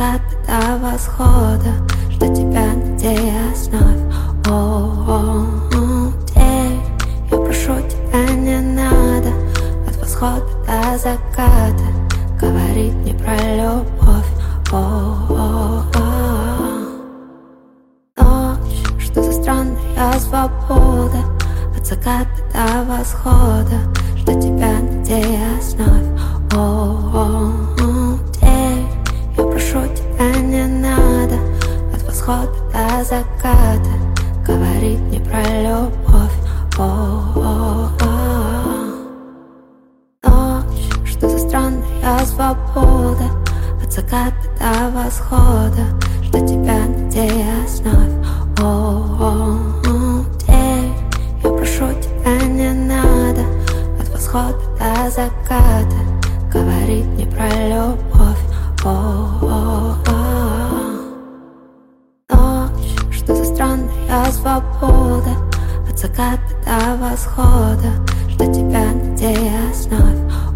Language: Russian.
заката до восхода, жду тебя, надеясь вновь. День, я прошу тебя, не надо от восхода до заката говорить мне про любовь. Ночь, что за странная свобода, от заката до восхода, жду тебя, надеясь вновь. День, я прошу тебя, не надо от восхода до заката говорить мне про любовь. Ночь, что за странная свобода, от заката до восхода, жду тебя, надеясь вновь. День, я прошу тебя, не надо от восхода до заката говорить мне про любовь. Ночь, что за странная свобода, от заката до восхода, жду тебя, надеясь вновь.